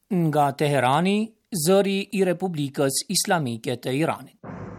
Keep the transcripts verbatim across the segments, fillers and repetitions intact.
Nga Teherani, zëri I Republikës Islamike të Iranit.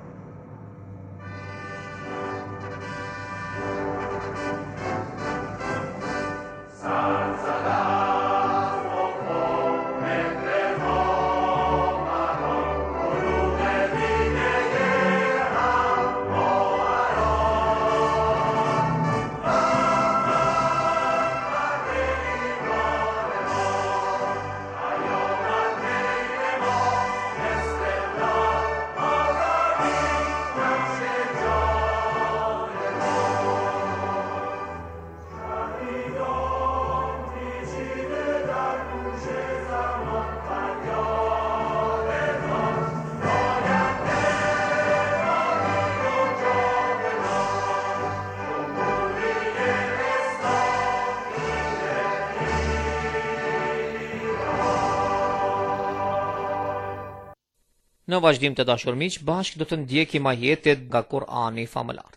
Në vazhdim të dashur miq, bashkë do të ndjekim ajetet nga Kur'ani famëlar.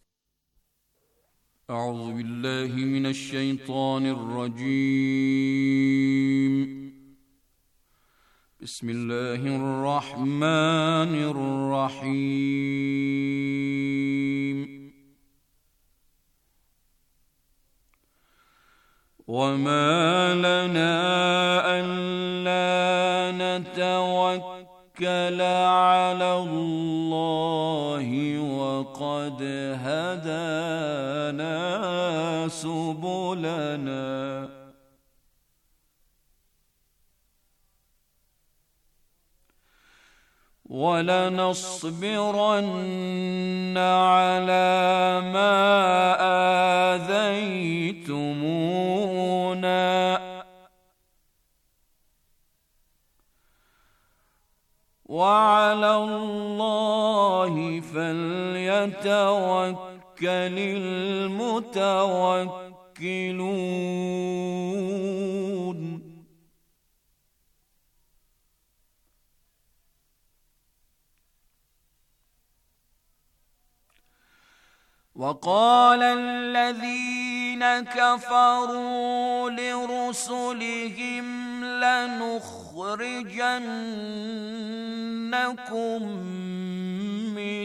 A'udhu billahi minash shaitanir rajim. Bismillahir rahmanir rahim. Wama lana alla natawakkal على الله وقد هدانا سبلنا ولنصبرن على ما آذيتمونا وعلى الله فليتوكل المتوكلون وقال الذين كفروا لرسلهم لنخرجنكم من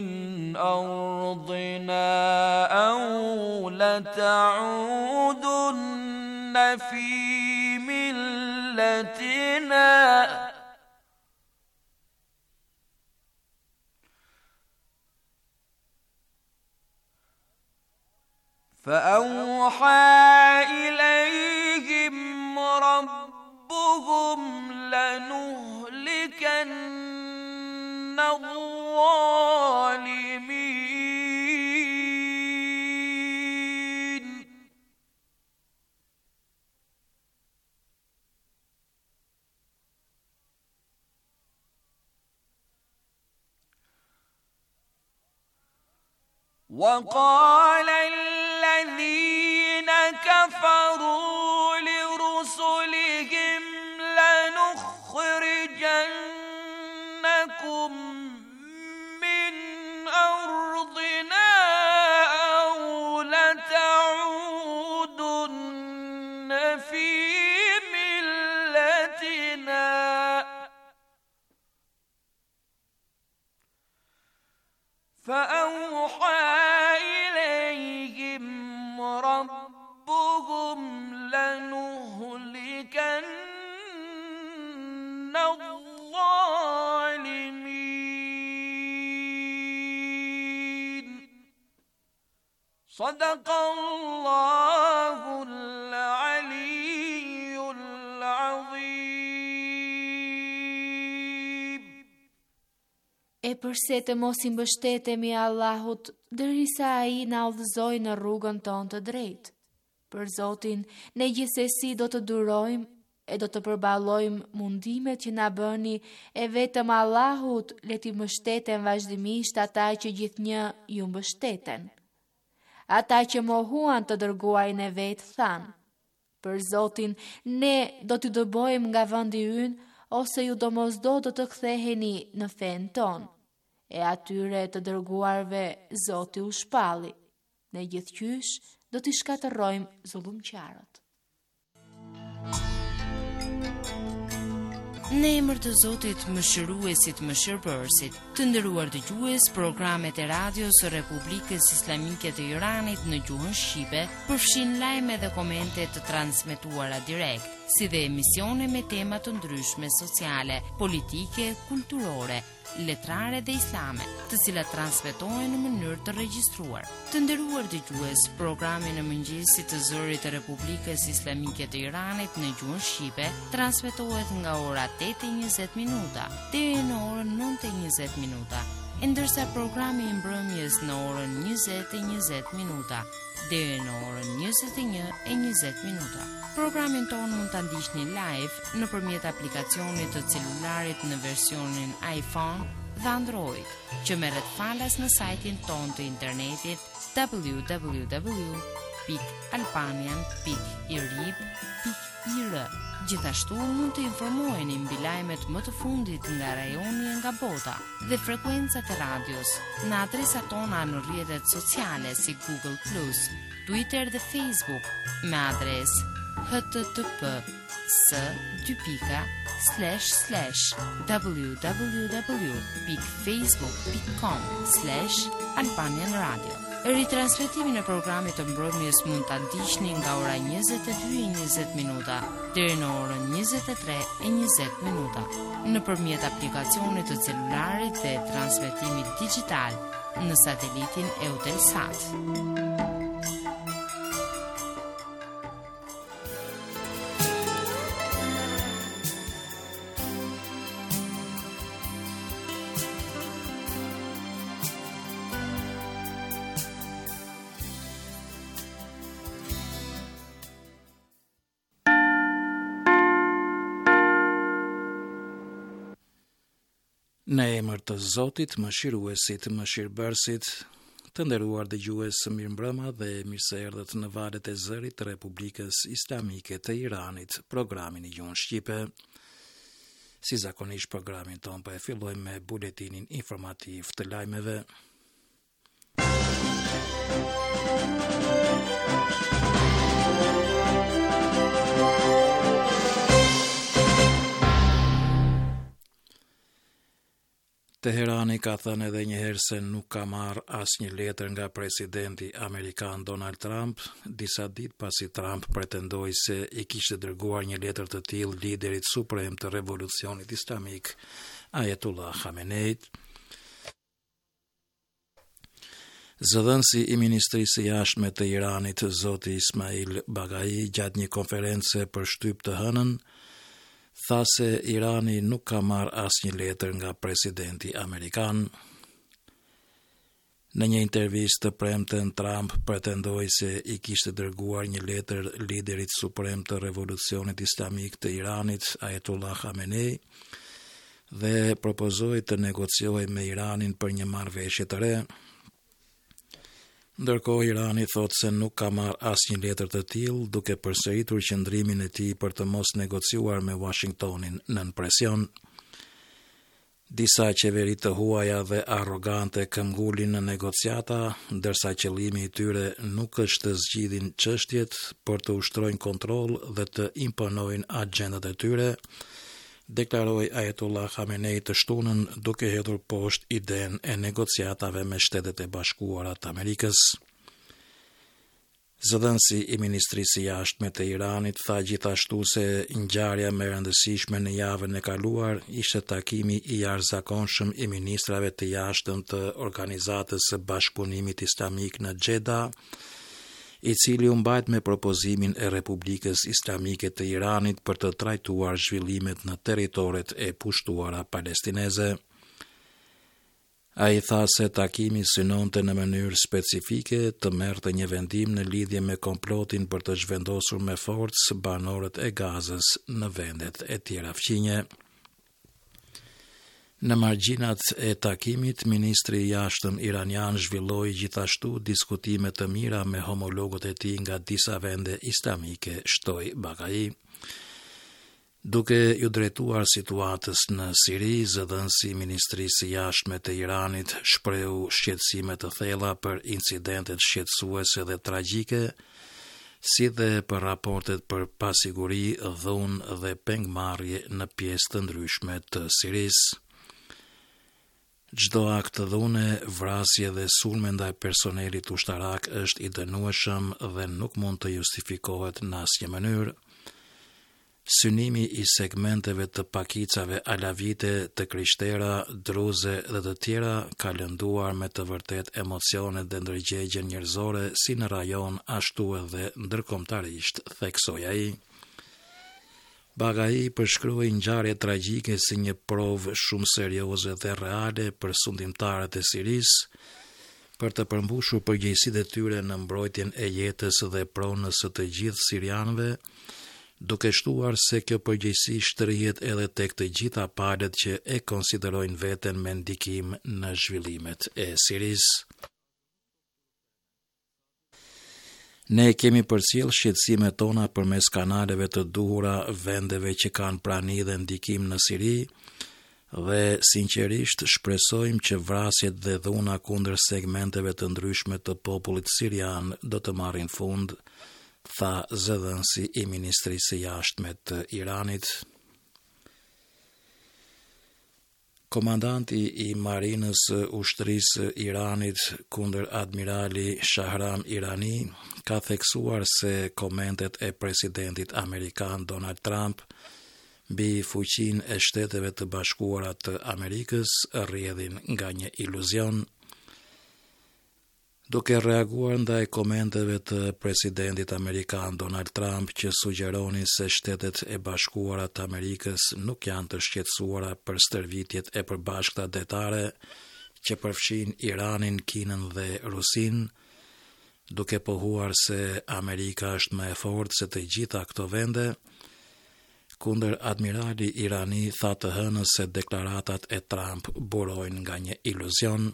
أرضنا أو لتعودن في ملتنا فأوحى إليهم ربهم لنهلكن الظالمين وقال الذين كفروا لرسلهم لنخرجنكم من أرضنا أو لتعودن في ملتنا فأوحى إليهم ربهم لنهلكن الظالمين صدق الله العلي العظيم. E përse të mos I mbështetemi Allahut, derisa Ai na udhëzojë në rrugën tonë të drejtë. Për Zotin, ne gjithsesi do të durojmë e do të përballojmë mundimet që na bëni, e vetëm Allahut le t'i mbështeten vazhdimisht ata që gjithnjë ju mbështeten. Ata që mohuan të dërguarin e vet thanë: për Zotin, ne do t'i dëbojmë nga vendi ynë, ose ju domosdo do të ktheheni në fen ton. E atyre të dërguarve Zoti u shpalli. Ne gjithqysh do t'i shkatërrojmë zullumqtarët. Në emër të Zotit Mëshiruesit Mëshirbërësit, të nderuar dëgjues, programet e radios së Republikës Islamike të Iranit në gjuhën shqipe përfshin lajme dhe komente të transmetuara direkt, si dhe emisione me tema të ndryshme sociale, politike, kulturore, letrare dhe islame, të cilat transmetohen në mënyrë të regjistruar. Të nderuar dëgjues, programi në mëngjesit të zërit të Republikës Islamike të Iranit në gjuhën shqipe transmetohet nga ora tetë e njëzet minuta deri në orën nëntë e njëzet minuta, ndërsa programi i mbrëmjes në orën njëzet e njëzet minuta deri në orën njëzet e një e njëzet minuta. Programin tonë mund ta ndiqni live nëpërmjet aplikacionit të celularit në versionin iPhone dhe Android, që merret falas në sajtin tonë të internetit w w w pikë albanian pikë i r i b pikë i r. Gjithashtu mund të informoheni mbi lajmet më të fundit nga rajoni e nga bota dhe frekuencat e radios në adresat tona në rrjetet sociale si Google plus, Twitter dhe Facebook me adresë h t t p s dy pika slash slash w w w pikë facebook pikë com slash albanian radio. Ritransmetimin e programit të mbrëmjes mund ta ndiqni nga ora njëzet e dy e njëzet minuta deri në orën njëzet e tre e njëzet minuta nëpërmjet aplikacionit të celularit dhe transmetimit digjital në satelitin Eutelsat. Në emër të Zotit, Mëshiruesit, Mëshirbërësit, të nderuar dëgjues, mirëmbrëma dhe mirë se erdhët në valët e zërit të Republikës Islamike të Iranit, programin i gjuhën shqipe. Si zakonisht, programin ton po e fillojmë me buletinin informativ të lajmeve. Teherani ka thënë edhe një herë se nuk ka marrë asnjë letër nga presidenti amerikan Donald Trump, disa ditë pasi Trump pretendoi se i kishte dërguar një letër të tillë liderit suprem të revolucionit islamik, Ayatollah Khameneit. Zëdhënësi i Ministrisë së Jashtme të Iranit, zoti Ismail Bagai, gjatë një konference për shtyp të hënën, tha se Irani nuk ka marrë asnjë letër nga presidenti amerikan. Në një intervistë të premten, Trump pretendoi se i kishte dërguar një letër liderit suprem të revolucionit islamik të Iranit, Ayatollah Khamenei, dhe propozoi të negociojë me Iranin për një marrëveshje të re. Ndërkohë, Irani thot se nuk ka marrë asnjë letër të tillë, duke përsëritur qëndrimin e tij për të mos negociuar me Washingtonin nën presion. Disa qeveri të huaja dhe arrogante këmbgulin në negociata, ndërsa qëllimi i tyre nuk është të zgjidhin çështjet, por të ushtrojnë kontroll dhe të imponojnë agjendat e tyre, deklaroi Ayatollah Khamenei të shtunën, duke hedhur poshtë idenë e negociatave me Shtetet e Bashkuara të Amerikës. Zëdhënësi i Ministrisë së Jashtme të Iranit tha gjithashtu se ngjarja më e rëndësishme në javën e kaluar ishte takimi i jashtëzakonshëm i ministrave të jashtëm të Organizatës së Bashkëpunimit Islamik në Xheda, i cili u mbajt me propozimin e Republikës Islamike të Iranit për të trajtuar zhvillimet në territoret e pushtuara palestineze. Ai tha se takimi synonte në mënyrë specifike të merrte një vendim në lidhje me komplotin për të zhvendosur me forcë banorët e Gazës në vendet e tjera fqinje. Në margjinat e takimit, ministri i jashtëm iranian zhvilloi gjithashtu diskutime të mira me homologët e tij nga disa vende islamike, shtoi Bagai. Duke ju drejtuar situatës në Siri, zëdhënësi i Ministrisë së Jashtme të Iranit shprehu shqetësime të thella për incidentet shqetësuese dhe tragjike si dhe për raportet për pasiguri, dhunë dhe pengmarrje në pjesë të ndryshme të Sirisë. Çdo akt dhune, vrasje dhe sulme ndaj personelit ushtarak është i dënueshëm dhe nuk mund të justifikohet në asnjë mënyrë. Synimi i segmenteve të pakicave alavite, të krishtera, druze dhe të tjera ka lënduar me të vërtet emocionet dhe ndërgjegjen njerëzore si në rajon ashtu edhe ndërkombëtarisht, theksoi ai. Bagai përshkroi ngjarje tragjike si një provë shumë serioze dhe reale për sundimtarët e Sirisë për të përmbushur përgjegjësitë e tyre në mbrojtjen e jetës dhe pronës së të gjithë sirianëve, duke shtuar se kjo përgjegjësi shtrihet edhe tek të gjitha palët që e konsiderojnë veten me ndikim në zhvillimet e Sirisë. Ne kemi përcjell shqetësimet tona përmes kanaleve të duhura vendeve që kanë prani dhe ndikim në Siri dhe sinqerisht shpresojmë që vrasjet dhe dhuna kundër segmenteve të ndryshme të popullit sirian do të marrin fund, tha zëdhënësi i Ministrisë së Jashtme të Iranit. Komandanti i Marinës Ushtrisë Iranit kundër admirali Shahram Irani ka theksuar se komentet e presidentit amerikan Donald Trump mbi fuqinë e Shteteve të Bashkuara të Amerikës rrjedhin nga një iluzion. Duke reaguar ndaj komenteve të presidentit amerikan Donald Trump që sugjeronin se Shtetet e Bashkuara të Amerikës nuk janë të shqetësuara për stërvitjet e përbashkëta detare që përfshin Iranin, Kinën dhe Rusin, duke pohuar se Amerika është më e fortë se të gjitha këto vende, kundër admirali Irani tha të hënës se deklaratat e Trump burojnë nga një iluzion.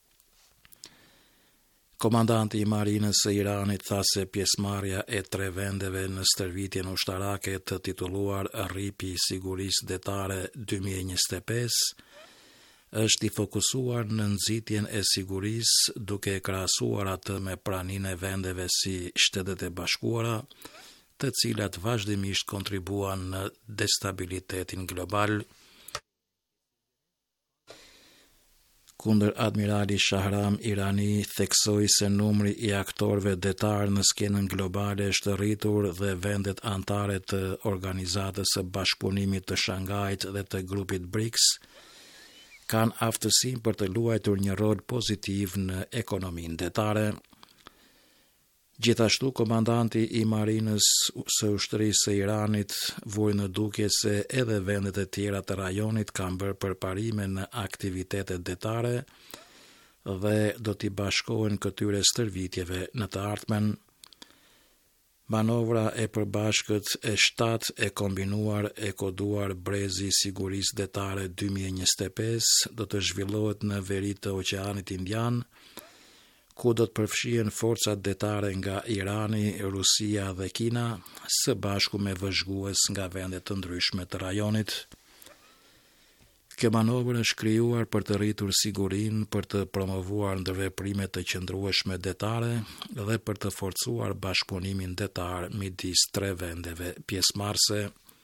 Komandanti i Marinës së Iranit tha se pjesëmarrja e tre vendeve në stërvitjen ushtarake të titulluar Rripi i Sigurisë Detare dy mijë e njëzet e pesë është i fokusuar në nxitjen e sigurisë duke krahasuar atë me praninë e vendeve si Shtetet e Bashkuara, të cilat vazhdimisht kontribuan në destabilitetin global. Kundër admirali Shahram Irani theksoi se numri i aktorëve detar në skenën globale është rritur dhe vendet anëtare të Organizatës së Bashkëpunimit të Shangajit dhe të grupit BRICS kanë aftësinë për të luajtur një rol pozitiv në ekonominë detare. Gjithashtu, komandanti i Marinës së Ushtrisë së Iranit vuri në dukje se edhe vendet e tjera të rajonit kanë bërë përparime në aktivitetet detare dhe do t'i bashkohen këtyre stërvitjeve në të ardhmen. Manovra e përbashkët e shtatë e kombinuar e koduar Brezi i Sigurisë Detare dy mijë e njëzet e pesë do të zhvillohet në veri të Oqeanit Indian, ku do të përfshihen forcat detare nga Irani, Rusia dhe Kina, së bashku me vëzhgues nga vende të ndryshme të rajonit. Kjo manovër është krijuar për të rritur sigurinë, për të promovuar ndërveprime të qëndrueshme detare dhe për të forcuar bashkëpunimin detar midis tre vendeve pjesëmarrëse.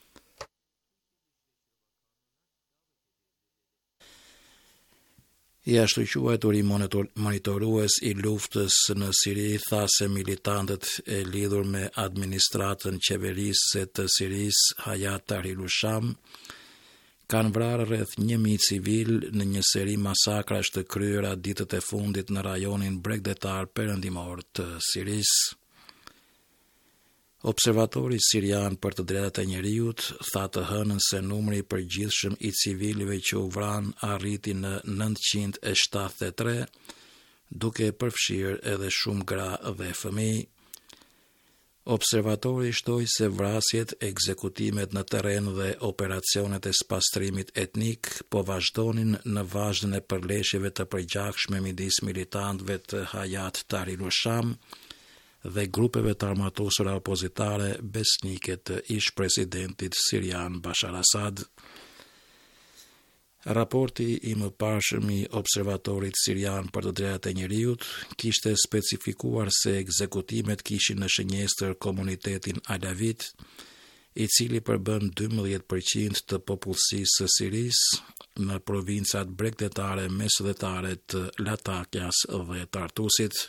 I ashtu quajtur i monitorues i luftës në Siri tha se militantët e lidhur me administratën qeverisë të Sirisë, Hayat Tahrir al-Sham, kanë vrarë rreth një mijë civil në një seri masakrash të kryera ditët e fundit në rajonin bregdetar perëndimor të Sirisë. Observatori sirian për të drejtat e njerëzit tha të hënën se numri i përgjithshëm i civilëve që u vran arriti në nëntëqind e shtatëdhjetë e tre, duke përfshirë edhe shumë gra dhe fëmijë. Observatori shtoi se vrasjet, ekzekutimet në terren dhe operacionet e spastrimit etnik po vazhdonin në vazhdën e përleshjeve të përgjakshme midis militantëve të Hayat Tahrir al-Sham dhe grupeve të armatosura opozitare besnike të ish presidentit sirian Bashar Assad. Raporti i mëparshëm i observatorit sirian për të drejtat e njerëzit kishte specifikuar se ekzekutimet kishin në shënjestër komunitetin alavit, i cili përbën dymbëdhjetë përqind të popullsisë së Sirisë në provincat bregdetare mesdhetare të Latakias dhe Tartusit.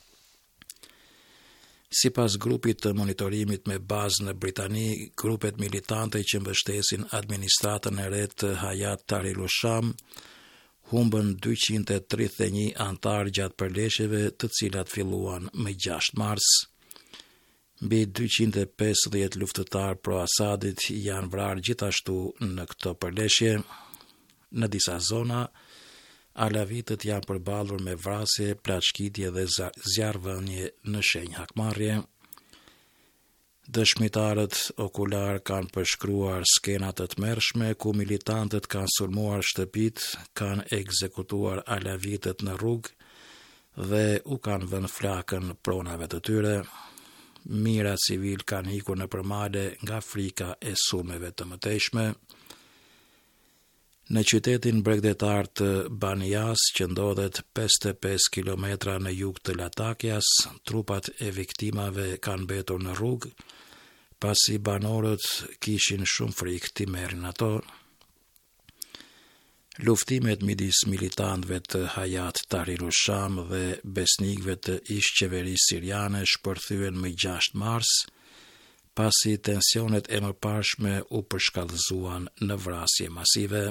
Sipas grupit të monitorimit me bazë në Britani, grupet militante që mbështesin administratën e re të Hayat Tahrir al-Sham humbën dyqind e tridhjetë e një antar gjatë përleshjeve të cilat filluan më gjashtë mars. Mbi dyqind e pesëdhjetë luftëtar pro Asadit janë vrarë gjithashtu në këto përleshje. Në disa zona, alavitët janë përballur me vrasje, plaçkitje dhe zjarrvënie në shenjë hakmarrje. Dëshmitarët okular kanë përshkruar skena të tmerrshme ku militantët kanë sulmuar shtëpitë, kanë ekzekutuar alavitët në rrugë dhe u kanë vënë flakën pronave të tyre. Mijëra civil kanë ikur në përmale nga frika e sulmeve të mëtejshme. Në qytetin bregdetar të Banias, që ndodhet pesëdhjetë e pesë kilometra në jug të Latakias, trupat e viktimave kanë mbetur në rrugë, pasi banorët kishin shumë frikë t'i merrin ato. Luftimet midis militantëve të Hayat Tahrir al-Sham dhe besnikëve të ish qeverisë siriane shpërthyen më gjashtë mars, pasi tensionet e mëparshme u përshkallëzuan në vrasje masive.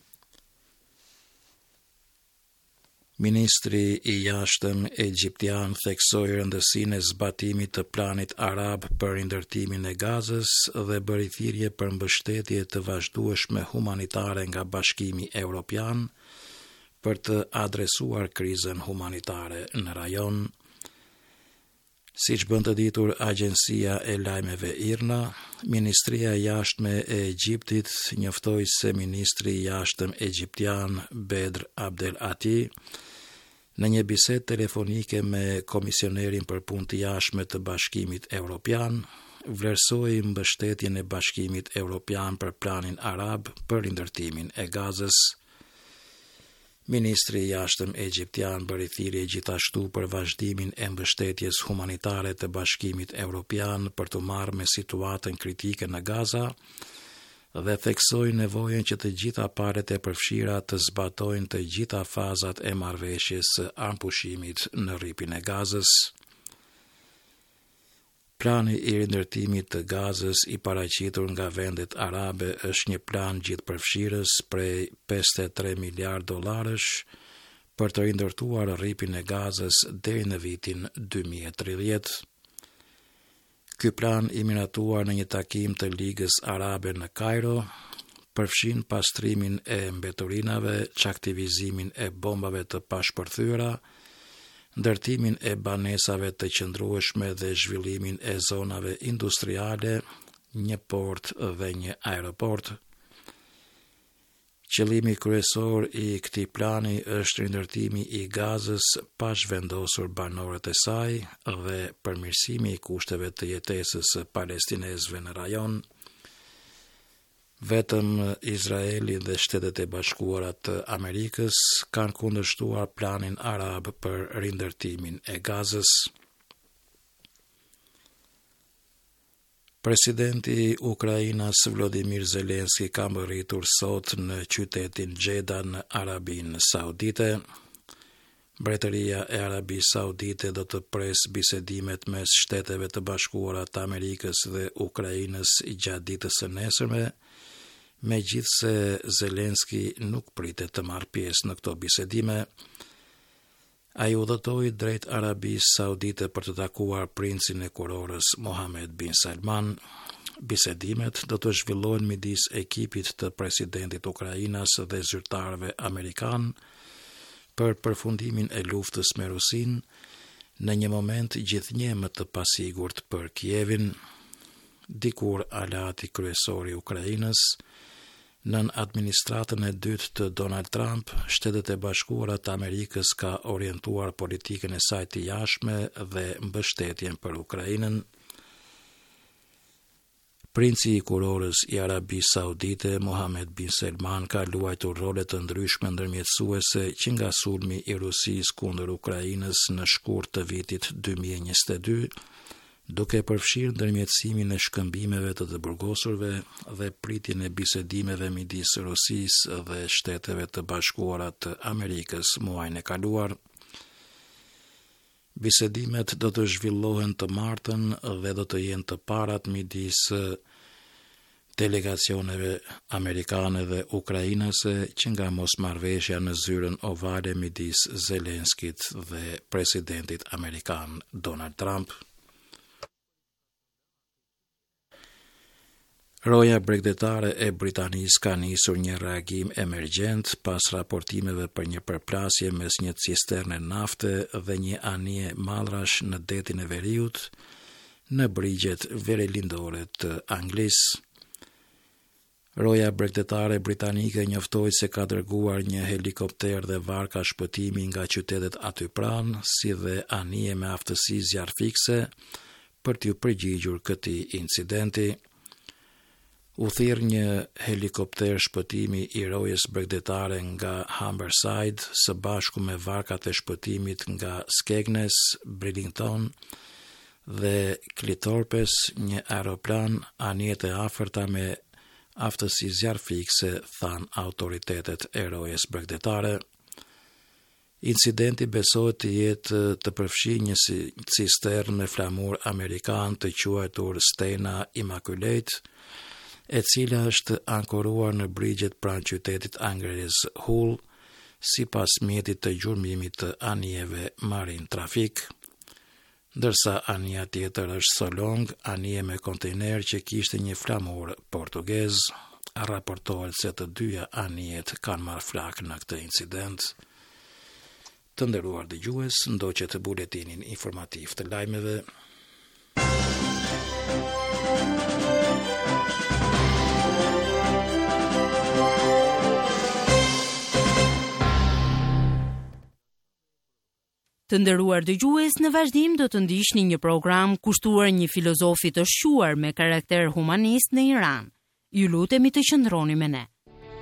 Ministri i jashtëm egjiptian theksoi rëndësinë e zbatimit të planit arab për rindërtimin e Gazës dhe bëri thirrje për mbështetje të vazhdueshme humanitare nga Bashkimi Evropian për të adresuar krizën humanitare në rajon. Siç bën të ditur Agjencia e Lajmeve IRNA, Ministria e Jashtme e Egjiptit njoftoi se ministri i jashtëm egjiptian Bedr Abdel Ati në një bisedë telefonike me komisionerin për punë të jashtme të Bashkimit Evropian, vlerësoi mbështetjen e Bashkimit Evropian për planin arab për rindërtimin e Gazës. Ministri i jashtëm egjiptian bëri thirrje gjithashtu për vazhdimin e mbështetjes humanitare të Bashkimit Evropian për të marrë me situatën kritike në Gaza dhe theksoi nevojën që të gjitha palët e përfshira të zbatojnë të gjitha fazat e marrëveshjes së armpushimit në rripin e Gazës. Plani i rindërtimit të Gazës i paraqitur nga vendet arabe është një plan gjithëpërfshirës prej pesëdhjetë e tre miliardë dollarësh për të rindërtuar rripin e Gazës deri në vitin dy mijë e tridhjetë. Ky plan i miratuar në një takim të Ligës Arabe në Kairo përfshin pastrimin e mbeturinave, çaktivizimin e bombave të pashpërthyera, ndërtimin e banesave të qëndrueshme dhe zhvillimin e zonave industriale, një port dhe një aeroport. Qëllimi kryesor i këtij plani është rindërtimi i Gazës pa zhvendosur banorët e saj dhe përmirësimi i kushteve të jetesës së palestinezëve në rajon. Vetëm Izraeli dhe Shtetet e Bashkuara të Amerikës kanë kundërshtuar planin arab për rindërtimin e Gazës. Presidenti Ukrainas Volodymyr Zelensky ka mbërritur sot në qytetin Jeddah në Arabinë Saudite. Mbretëria e Arabisë Saudite do të presë bisedimet mes Shteteve të Bashkuara të Amerikës dhe Ukrainës gjatë ditës së nesërme, megjithse Zelensky nuk pritet të marrë pjesë në këto bisedime. Ai udhëtoi drejt Arabisë Saudite për të takuar princin e kurorës Mohammed bin Salman. Bisedimet do të zhvillohen midis ekipit të presidentit Ukrainas dhe zyrtarëve amerikan për përfundimin e luftës me Rusin në një moment gjithnjë më të pasigurt për Kievin. Dikur alati kryesori i Ukrainës, nën administratën e dytë të Donald Trump, Shtetet e Bashkuara të Amerikës ka orientuar politikën e saj të jashtme dhe mbështetjen për Ukrainën. Princi i kurorës i Arabisë Saudite, Mohammed bin Salman, ka luajtur role të ndryshme ndërmjetësuese që nga sulmi i Rusisë kundër Ukrainës në shkurt të vitit dy mijë e njëzet e dy, duke përfshirë ndërmjetësimin e shkëmbimeve të të burgosurve dhe pritjen e bisedimeve midis Rusisë dhe Shteteve të Bashkuara të Amerikës muajin e kaluar. Bisedimet do të zhvillohen të martën dhe do të jenë të parat midis delegacioneve amerikane dhe ukrainase që nga mosmarrveshja në zyrën ovale midis Zelenskit dhe presidentit amerikan Donald Trump. Roja bregdetare e Britanisë ka nisur një reagim emergjent pas raportimeve për një përplasje mes një cisterne nafte dhe një anije mallrash në detin e Veriut në brigjet verelindore të Anglisë. Roja bregdetare britanike njoftoi se ka dërguar një helikopter dhe varka shpëtimi nga qytetet aty pranë, si dhe anije me aftësi zjarfikse për t'u përgjigjur këtij incidenti. U thirr një helikopter shpëtimi i rojës bregdetare nga Humberside së bashku me varkat e shpëtimit nga Skegness, Bridlington dhe Clitorpes, një aeroplan anijet e afërta me aftësi zjarfikse, than autoritetet e rojës bregdetare. Incidenti besohet të jetë të përfshijë një cistern me flamur amerikan të quajtur Stena Immaculate, e cila është ankoruar në brigjet pranë qytetit anglez Hull, sipas mjetit të gjurmimit të anijeve Marine Traffic, ndërsa anija tjetër është Solong, anije me kontejner që kishte një flamur portugez. Raportohet se të dyja anijet kanë marrë flak në këtë incident. Të nderuar dëgjues, ndoqet buletinin informativ të lajmeve. Të nderuar dëgjues, në vazhdim do të ndiqni një program kushtuar një filozofi të shquar me karakter humanist në Iran. Ju lutemi të qëndroni me ne.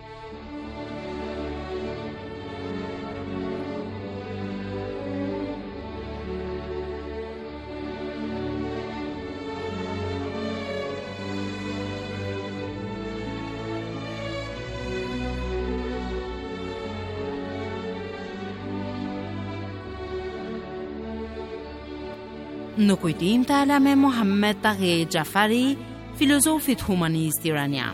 Në kujtim të Alame Mohammed Taghi Jafari, filozofit humanist iranian.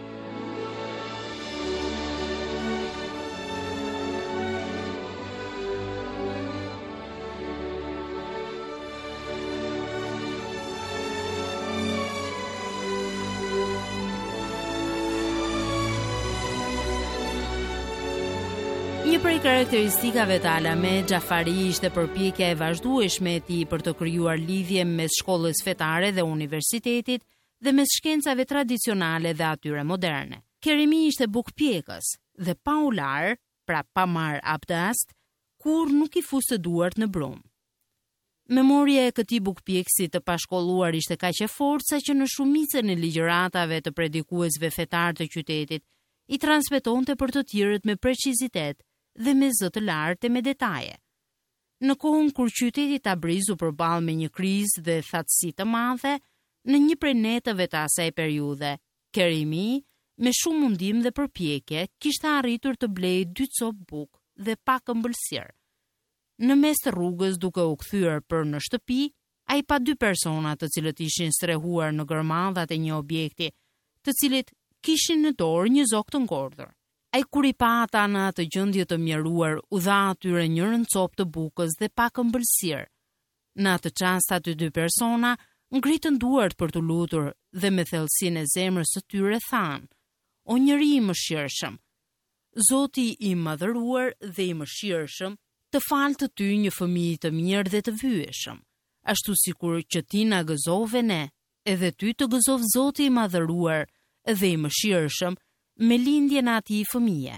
Një prej karakteristikave të Alame Jafari ishte përpjekja e vazhdueshme e tij për të krijuar lidhje mes shkollës fetare dhe universitetit dhe mes shkencave tradicionale dhe atyre moderne. Kerimi ishte bukpjekës dhe pa u lar, pra pa marr abdest, kur nuk i fuste duart në brum. Memoria e këtij bukpjekësi të pashkolluar ishte kaq e fortë sa që në shumicën e ligjëratave të predikuesve fetar të qytetit i transmetonte për të tjerët me precizitet dhe me zë të lartë e me detaje. Në kohën kur qyteti Tabriz u përball me një krizë dhe thatësi të madhe, në një prej netëve të asaj periudhe, Kerimi, me shumë mundim dhe përpjekje, kishte arritur të blejë dy copë bukë dhe pak ëmbëlsirë. Në mes të rrugës, duke u kthyer për në shtëpi, ai pa dy persona të cilët ishin strehuar në gërmadhat e një objekti, të cilët kishin në dorë një zog të ngordhur. Ai kur i pa ata në atë gjendje të mjeruar, u dha atyre njërën copë të bukës dhe pak ëmbëlsirë. Në atë çast aty dy persona ngritën duart për të lutur dhe me thellësinë e zemrës së tyre thanë: "O njeri i mëshirshëm, Zoti i madhëruar dhe i mëshirshëm të falë të ty një fëmijë të mirë dhe të vyeshëm, ashtu sikur që ti na gëzove ne, edhe ty të gëzov Zoti i madhëruar dhe i mëshirshëm me lindjen e atij fëmije."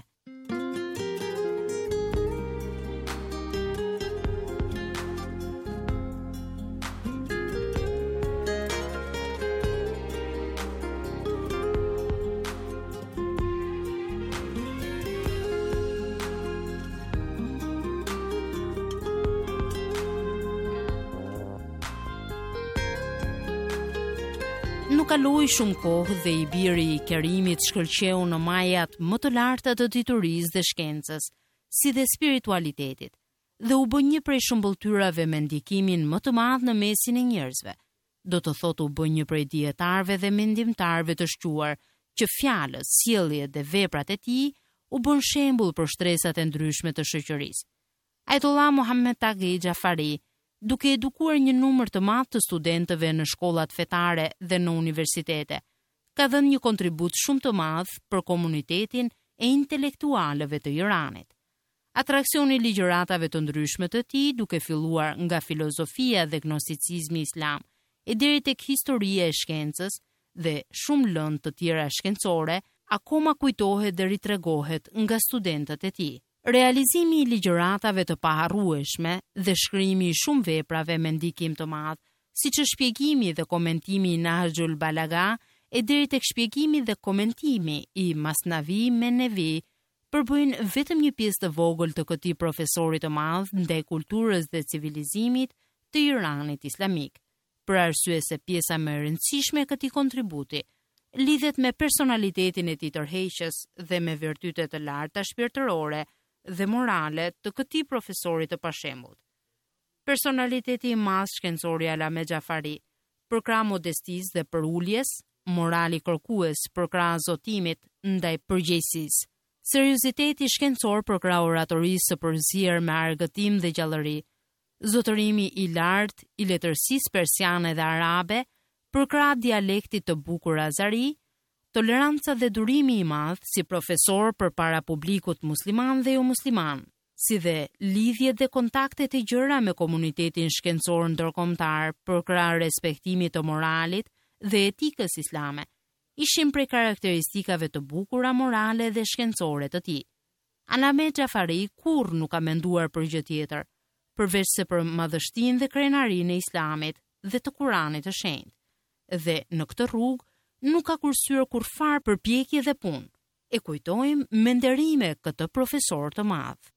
Nuk kaloi shumë kohë dhe i biri i Kerimit shkëlqeu në majat më të larta të diturisë dhe shkencës, si dhe spiritualitetit, dhe u bë një prej shëmbëltyrave me ndikimin më të madh në mesin e njerëzve. Do të thotë u bë një prej dietarëve dhe mendimtarëve të shquar që fjalët, sjelljet dhe veprat e tij u bën shembull për shtresat e ndryshme të shoqërisë. Ajtullah Muhammed Taghi Jafari, duke edukuar një numër të madh të studentëve në shkollat fetare dhe në universitete, ka dhënë një kontribut shumë të madh për komunitetin e intelektualëve të Iranit. Atraksioni i ligjëratave të ndryshme të tij, duke filluar nga filozofia dhe gnosticizmi islam, e deri tek historia e shkencës dhe shumë lëndë të tjera shkencore, akoma kujtohet dhe ritregohet nga studentët e tij. Realizimi i ligjëratave të paharrueshme dhe shkrimi i shumë veprave me ndikim të madh, siç është shpjegimi dhe komentimi i Nahjul Balaga e deri tek shpjegimi dhe komentimi i Masnavi Menevi, përbëjnë vetëm një pjesë të vogël të këtij profesori të madh ndaj kulturës dhe civilizimit të Iranit islamik. Për arsye se pjesa më e rëndësishme e këtij kontributi lidhet me personalitetin e tij tërheqës dhe me virtytet të larta shpirtërore dhe morale të këtij profesori të pashembull. Personaliteti i madh shkencori Allame Jafari, për krah modestisë dhe për uljes, morali kërkues për krah zotimit ndaj përgjegjësisë, serioziteti shkencor për krah oratorisë së përzier me argëtim dhe gjallëri, zotërimi i lartë i letërsisë persiane dhe arabe për krah dialektit të bukur azari, toleranca dhe durimi i madh si profesor përpara publikut musliman dhe jo musliman, si dhe lidhjet dhe kontaktet e gjëra me komunitetin shkencor ndërkombëtar për krah respektimit të moralit dhe etikës islame, ishin prej karakteristikave të bukura morale dhe shkencore të tij. Allame Jafari kurrë nuk ka menduar për gjë tjetër, përveç se për madhështinë dhe krenarinë e islamit dhe të Kuranit të shenjtë. Dhe në këtë rrugë nuk ka kursyer kurfar përpjekje dhe punë. E kujtojmë me nderime këtë profesor të madh.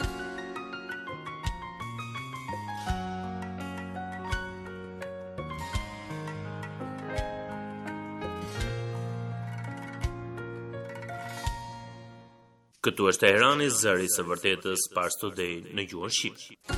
Këtu është Teherani, zëri i së vërtetës, Pars Today në gjuhën shqipe.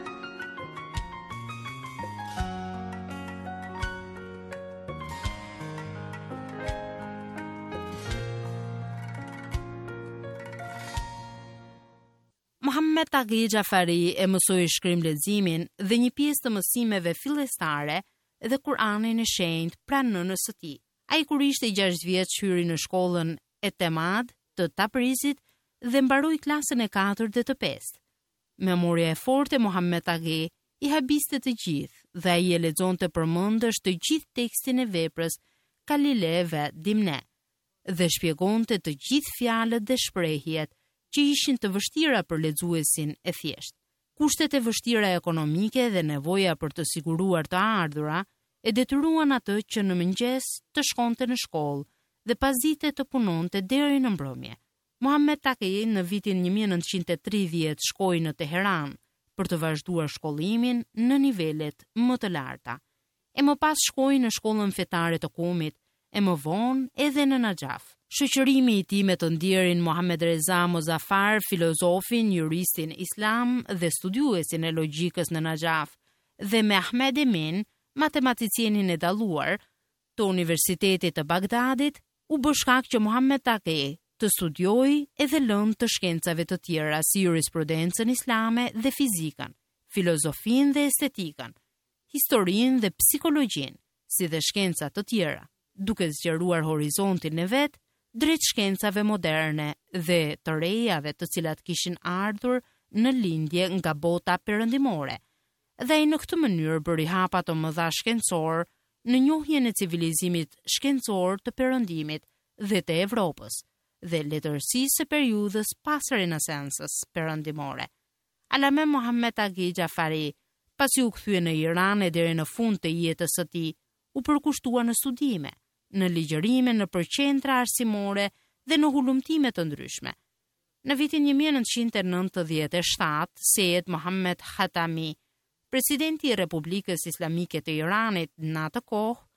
Muhammed Taghi Jafari e mësoi shkrim leximin dhe një pjesë të mësimeve fillestare dhe Kur'anin e shenjtë pranë nënës së tij. Ai kur ishte gjashtë vjeç hyri në shkollën e Temad të Tabrizit dhe mbaroi klasën e katërt dhe të pestë. Memoria e fortë e Muhammed Taghi i habiste të gjithë dhe ai e lexonte përmendësh të gjithë tekstin e veprës Kalile ve Dimne dhe shpjegonte të gjithë fjalët dhe shprehjet që ishin të vështira për lexuesin e thjeshtë. Kushtet e vështira ekonomike dhe nevoja për të siguruar të ardhura e detyruan atë që në mëngjes të shkonte në shkollë dhe pasdite të punonte deri në mbrëmje. Muhammed Taghi në vitin një mijë e nëntëqind e tridhjetë shkoi në Teheran për të vazhduar shkollimin në nivelet më të larta. E më pas shkoi në shkollën fetare të Kumit, e më vonë edhe në Najaf. Shoqërimi i tij me të ndjerin Mohamed Reza Mozafar, filozofin, juristin islam dhe studiuesin e logjikës në Najaf, dhe me Ahmed Emin, matematicienin e dalluar të Universitetit të Bagdadit, u bë shkak që Muhammed Taghi të studiojë edhe lëndë të shkencave të tjera si jurisprudencën islame dhe fizikën, filozofinë dhe estetikën, historinë dhe psikologjinë, si dhe shkencat të tjera, duke zgjeruar horizontin e vet drejt shkencave moderne dhe të rejave të cilat kishin ardhur në lindje nga bota perëndimore. Dhe ai në këtë mënyrë bëri hapa të mëdha shkencor në njohjen e civilizimit shkencor të perëndimit dhe të Evropës dhe letërsisë së periudhës pas Renesansës perëndimore. Allame Muhammed Taghi Jafari, pasi u kthye në Iran e deri në fund të jetës së tij, u përkushtua në studime, në ligjërime në përqendra arsimore dhe në hulumtime të ndryshme. Në vitin një mijë e nëntëqind e nëntëdhjetë e shtatë, Seyed Mohammed Khatami, presidenti i Republikës Islamike të Iranit në atë kohë,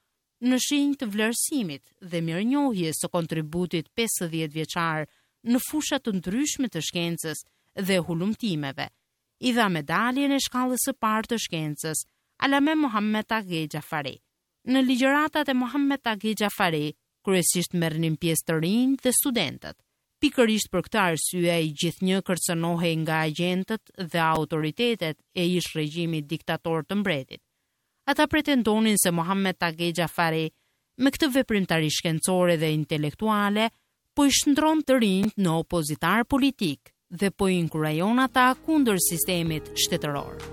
në shenjë të vlerësimit dhe mirënjohjes së kontributit pesëdhjetë vjeçar në fusha të ndryshme të shkencës dhe hulumtimeve, i dha medaljen e shkallës së parë të shkencës Alame Mohammed Taghi Jafari. Në ligjëratat e Mohammed Taghi Jafari, kryesisht merrnin pjesë të rinj dhe studentët. Pikërisht për këtë arsye ai gjithnjë kërcënohej nga agjentët dhe autoritetet e ish regjimit diktator të mbretit. Ata pretendonin se Mohammed Taghi Jafari, me këtë veprimtari shkencore dhe intelektuale, po i shndron të rinjt në opozitar politik dhe po i inkurajon ata kundër sistemit shtetëror.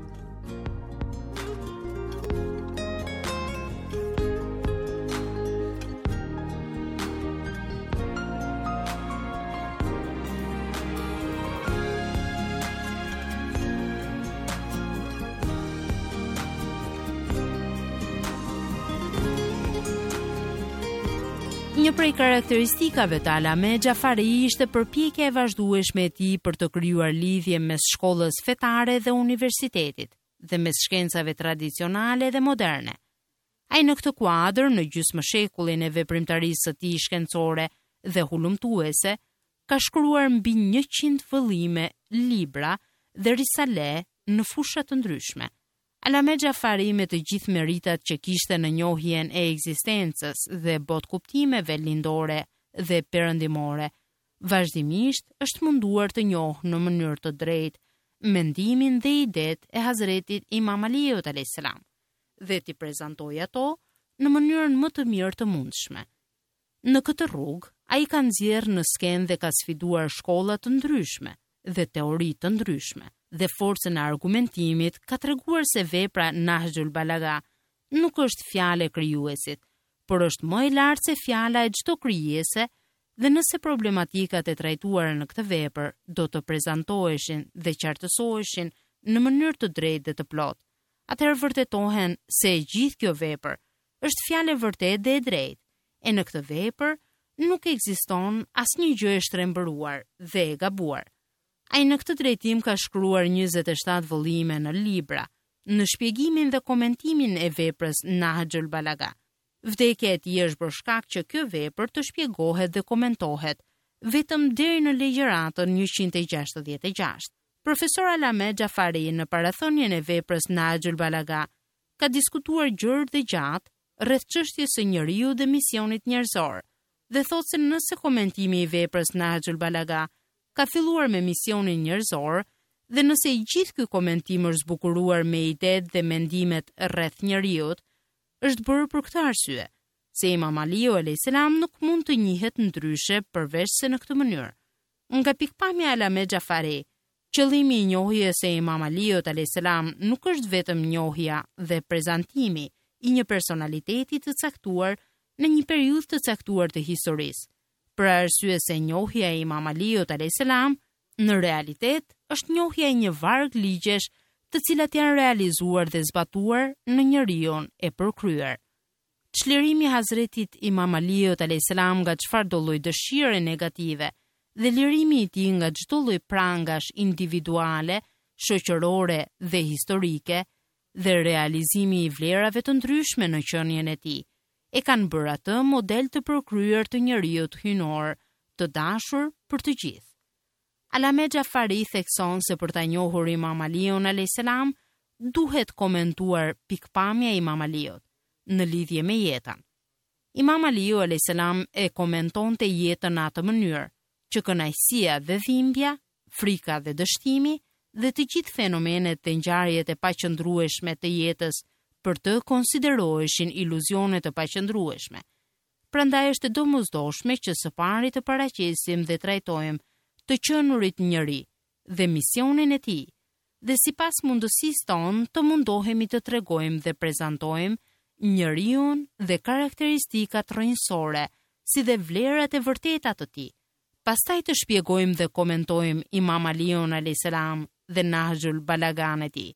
Një prej karakteristikave të Alame Jafari ishte përpjekja e vazhdueshme e tij për të krijuar lidhje mes shkollës fetare dhe universitetit dhe mes shkencave tradicionale dhe moderne. Ai në këtë kuadër, në gjysmëshekullin e veprimtarisë së tij shkencore dhe hulumtuese, ka shkruar mbi njëqind vëllime, libra dhe risale në fusha të ndryshme. Alame Jafari, me të gjithë meritat që kishte në njohjen e ekzistencës dhe botkuptimeve lindore dhe perëndimore, vazhdimisht është munduar të njohë në mënyrë të drejtë mendimin dhe idet e Hazretit Imam Aliut alayhis salam dhe t'i prezantojë ato në mënyrën më të mirë të mundshme. Në këtë rrugë, ai ka nxjerrë në skenë dhe ka sfiduar shkolla të ndryshme dhe teori të ndryshme. Dhe forcën e argumentimit ka treguar se vepra Nahjul Balaga nuk është fjalë e krijuesit, por është më e lartë se fjala e çdo krijese, dhe nëse problematikat e trajtuara në këtë vepër do të prezantoheshin dhe qartësoheshin në mënyrë të drejtë dhe të plotë, atëherë vërtetohen se e gjithë kjo vepër është fjalë e vërtetë dhe e drejtë, e në këtë vepër nuk ekziston asnjë gjë e shtrembëruar dhe e gabuar. Ai në këtë drejtim ka shkruar njëzet e shtatë vëllime në libra, në shpjegimin dhe komentimin e veprës Nahjul Balaga. Vdekja e tij është bërë shkak që kjo vepër të shpjegohet dhe komentohet vetëm deri në ligjëratën njëqind e gjashtëdhjetë e gjashtë. Profesor Alame Jafari në parathonjen e veprës Nahjul Balaga ka diskutuar gjerë dhe gjatë rreth çështjes së njeriu dhe misionit njerëzor, dhe thotë se nëse komentimi i veprës Nahjul Balaga ka filluar me misionin njerëzor, dhe nëse i gjithë ky komentim është zbukuruar me idetë dhe mendimet rreth njeriut, është bërë për këtë arsye, se Imam Aliu alayhis salam nuk mund të njihet ndryshe përveç se në këtë mënyrë. Nga pikpamja e Alame Jafari, qëllimi i njohjes së Imam Aliut alayhis salam nuk është vetëm njohja dhe prezantimi i një personaliteti të caktuar në një periudhë të caktuar të historisë. Për arsye se njohja e Imam Aliut alayhis salam në realitet është njohja e një varg ligjesh të cilat janë realizuar dhe zbatuar në njeriun e përkryer. Çlirimi i Hazretit Imam Aliut alayhis salam nga çfarëdo lloj dëshire negative dhe lirimi i tij nga çdo lloj prangash individuale, shoqërore dhe historike dhe realizimi i vlerave të ndryshme në qenien e tij e kanë bërë atë model të përkryer të njeriut hynor, të dashur për të gjithë. Alame Jafari thekson se për ta njohur Imam Aliun alayhis salam duhet komentuar pikpamja e Imam Aliut në lidhje me jetën. Imam Aliu alayhis salam e komentonte jetën në atë mënyrë që kënaqësia dhe dhimbja, frika dhe dështimi dhe të gjithë fenomenet dhe ngjarjet e paqëndrueshme të jetës për të konsideroheshin iluzione të paqëndrueshme. Prandaj është domosdoshme që së pari të paraqesim dhe trajtojmë të qenurit njeri dhe misionin e tij, dhe sipas mundësisë tonë të mundohemi të tregojmë dhe prezantojmë njeriun dhe karakteristikat rrënjësore, si dhe vlerat e vërteta të tij. Pastaj të shpjegojmë dhe komentojmë Imam Aliun alayhis salam dhe Nahjul Balagan e tij.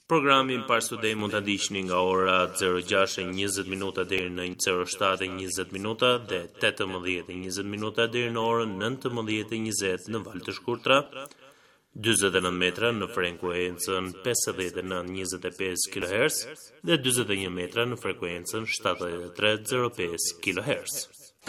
Programin Pars Today mund ta ndiqni nga ora zero gjashtë e njëzet minuta deri në zero shtatë e njëzet minuta dhe tetëmbëdhjetë e njëzet minuta deri në orën nëntëmbëdhjetë e njëzet në valë të shkurtra, dyzet e nëntë metra në frekuencën pesëdhjetë e nëntë njëzet e pesë kilohertz dhe dyzet e një metra në frekuencën shtatëdhjetë e tre zero pesë kilohertz.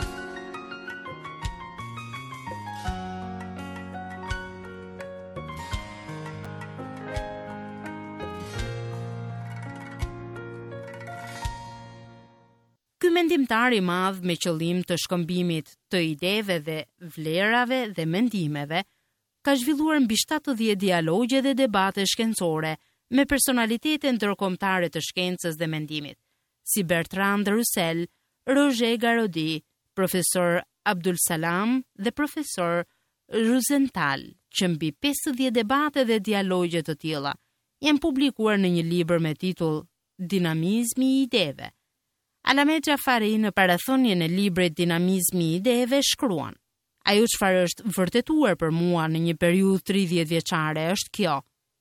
Ky mendimtar i madh me qëllim të shkëmbimit të ideve dhe vlerave dhe mendimeve ka zhvilluar mbi shtatëdhjetë dialogje dhe debate shkencore me personalitete ndërkombëtare të shkencës dhe mendimit, si Bertrand Russell, Roger Garaudy, profesor Abdul Salam dhe profesor Rosenthal, që mbi pesëdhjetë debate dhe dialogje të tilla janë publikuar në një libër me titull Dinamizmi i ideve. Alamet Xhafari në parathonjen e librit Dinamizmi i ideve shkruan: ajo çfarë është vërtetuar për mua në një periudhë tridhjetë vjeçare është kjo.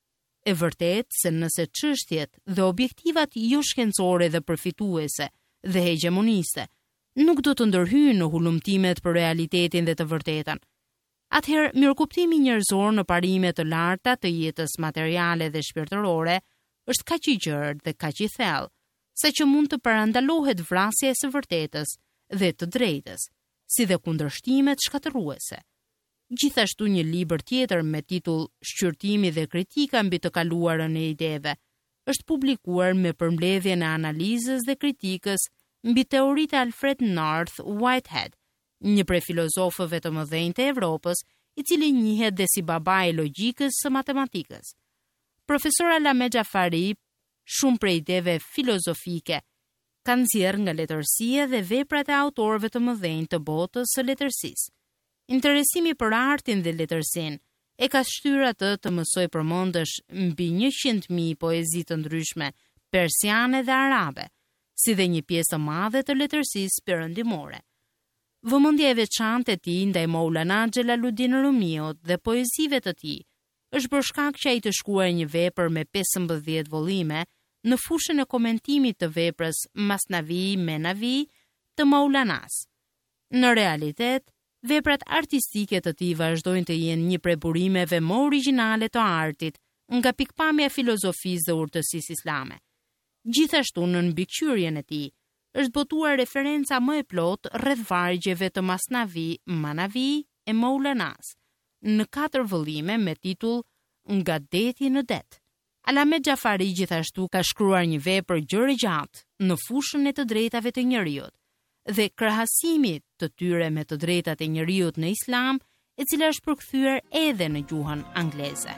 E vërtet se nëse çështjet dhe objektivat jo shkencore dhe përfituese dhe hegemoniste nuk do të ndërhyjnë në hulumtimet për realitetin dhe të vërtetën, atëherë mirëkuptimi njerëzor në parime të larta të jetës materiale dhe shpirtërore është kaq i gjerë dhe kaq i thellë, sa që mund të parandalohet vrasja e së vërtetës dhe të drejtës, si dhe kundërshtimet shkatërruese. Gjithashtu një libër tjetër me titull Shqyrtimi dhe kritika mbi të kaluarën e ideve është publikuar me përmbledhjen e analizës dhe kritikës mbi teoritë e Alfred North Whitehead, një prej filozofëve të mëdhenj të Evropës, i cili njihet dhe si babai i logjikës së matematikës. Profesor Alamet Xhafari, shumë prej ideve filozofike kanë nxjerrë nga letërsia dhe veprat e autorëve të mëdhenj të botës së letërsisë. Interesimi për artin dhe letërsinë e ka shtyrë atë të mësoj përmendësh mbi njëqind mijë poezi të ndryshme persiane dhe arabe, si dhe një pjesë e madhe të letërsisë perëndimore. Vëmendja e veçantë e tij ndaj Maulana Xhelaluddin Rumiut dhe poezive të tij është për shkak që ai të shkruaj një vepër me pesëmbëdhjetë vëllime në fushën e komentimit të veprës Masnavi Menavi të Maulanas. Në realitet, veprat artistike të tij vazhdojnë të jenë një prej burimeve më origjinale të artit nga pikpamja e filozofisë dhe urtësisë islame. Gjithashtu në mbikëqyrjen e tij është botuar referenca më e plotë rreth vargjeve të Masnavi Manavi e Maulanas në katër vëllime me titull Nga deti në det. Alamet Xhafari gjithashtu ka shkruar një vepër gjërë gjatë në fushën e të drejtave të njerëzit dhe krahasimit të tyre me të drejtat e njerëzit në Islam, e cila është përkthyer edhe në gjuhën angleze.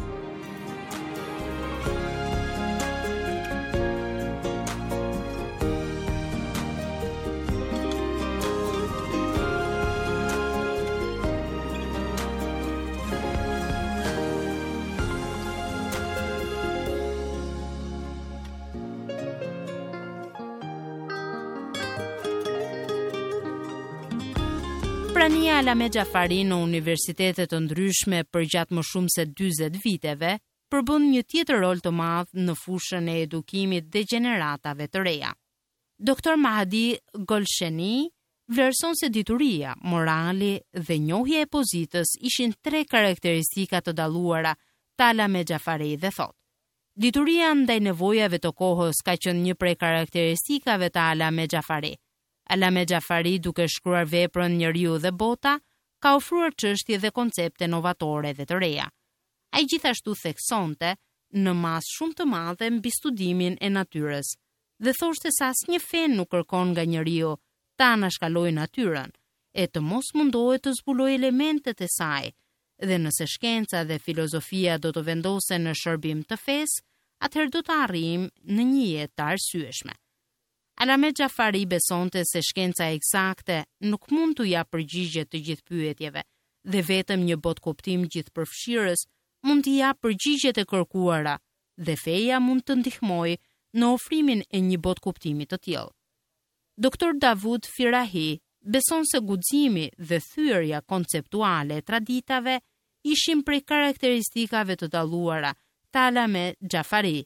Prania e Alamet Xhafari në universitete të ndryshme për gjatë më shumë se dyzet viteve përbën një tjetër rol të madh në fushën e edukimit dhe gjeneratave të reja. Doktor Mahdi Golsheni vlerëson se dituria, morali dhe njohja e pozitës ishin tre karakteristika të dalluara të Alamet Xhafari dhe thot: dituria ndaj nevojave të kohës ka qenë një prej karakteristikave të Alamet Xhafari. Alamet Xhafari, duke shkruar veprën Njeriu dhe bota, ka ofruar çështje dhe koncepte novatore dhe të reja. Ai gjithashtu theksonte në masë shumë të madhe mbi studimin e natyrës dhe thoshte se asnjë fe nuk kërkon nga njeriu ta anashkalojë natyrën e të mos mundohet të zbulojë elementet e saj, dhe nëse shkenca dhe filozofia do të vendosen në shërbim të fesë, atëherë do të arrijmë në një jetë të arsyeshme. Alamet Xhafari besonte se shkenca eksakte nuk mund t'u japë përgjigje të gjithë pyetjeve dhe vetëm një botkuptim gjithëpërfshirës mund t'i japë përgjigjet e kërkuara dhe feja mund të ndihmojë në ofrimin e një botkuptimi të tillë. Doktor Davud Firahi beson se guximi dhe thyrja konceptuale e traditave ishin prej karakteristikave të dalluara të Alamet Xhafari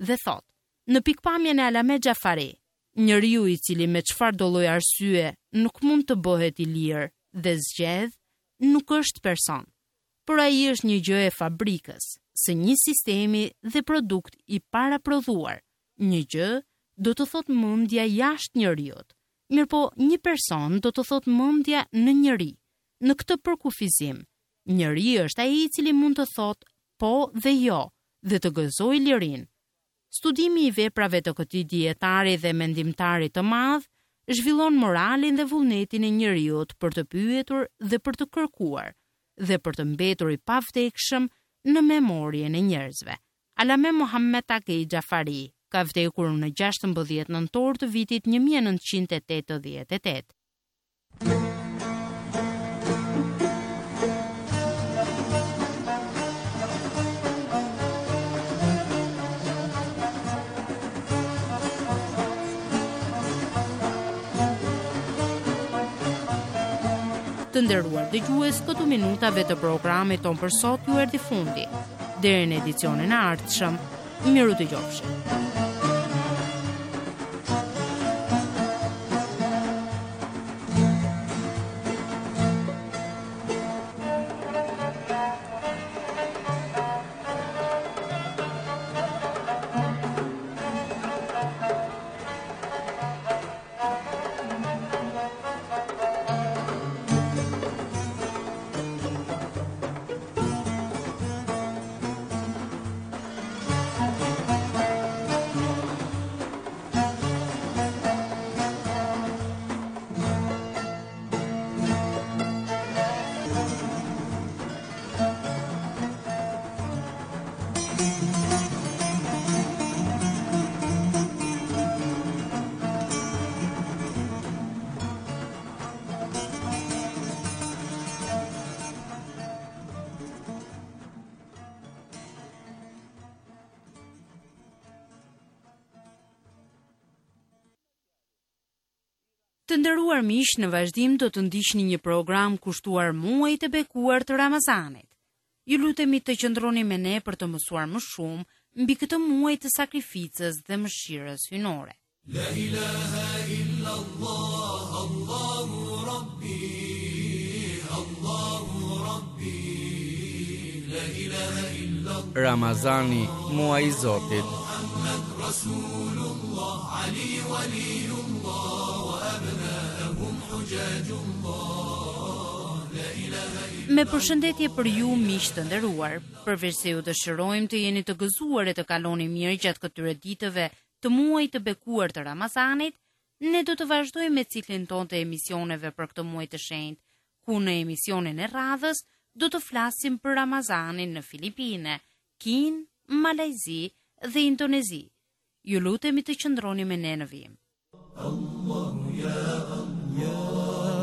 dhe thot: në pikpamjen e Alamet Xhafari, njeriu i cili me çfarë do lloj arsye nuk mund të bëhet i lirë dhe zgjedh, nuk është person, por ai është një gjë e fabrikës, së një sistemi dhe produkt i paraprodhuar. Një gjë do të thot mendja jashtë njeriut. Mirëpo një person do të thot mendja në njeri. Në këtë përkufizim, njeri është ai i cili mund të thot po dhe jo dhe të gëzoj lirin. Studimi i veprave të këtij dietari dhe mendimtari të madh zhvillon moralin dhe vullnetin e njeriut për të pyetur dhe për të kërkuar dhe për të mbetur i pavdekshëm në memorien e njerëzve. Alame Muhammed Taqi Xhafari ka vdekur në gjashtëmbëdhjetë nëntor të vitit një mijë e nëntëqind e tetëdhjetë e tetë. Të nderuar dëgjues, këtu minutave të programit ton për sot ju erdhi fundi. Deri në edicionin e ardhshëm, miru dëgjofshi. Të nderuar miq, në vazhdim do të ndiqni një program kushtuar muajit të bekuar të Ramazanit. Ju lutemi të qëndroni me ne për të mësuar më shumë mbi këtë muaj të sakrificës dhe mëshirës hyjnore. La ilaha illa Allah, Allahu Rabbi, Allahu Rabbi. La ilaha illa Allah. Ramazani, muaji i Zotit. Muhammad Rasulullah, Ali Waliullah. Me përshëndetje për ju miq të nderuar, përveç se ju dëshirojmë të jeni të gëzuar e të kaloni mirë gjatë këtyre ditëve të muajit të bekuar të Ramazanit, ne do të vazhdojmë me ciklin ton të emisioneve për këtë muaj të shenjtë, ku në emisionin e radhës do të flasim për Ramazanin në Filipine, Kinë, Malajzi dhe Indonezi. Ju lutemi të qëndroni me ne në vim. Allahu ya Allah.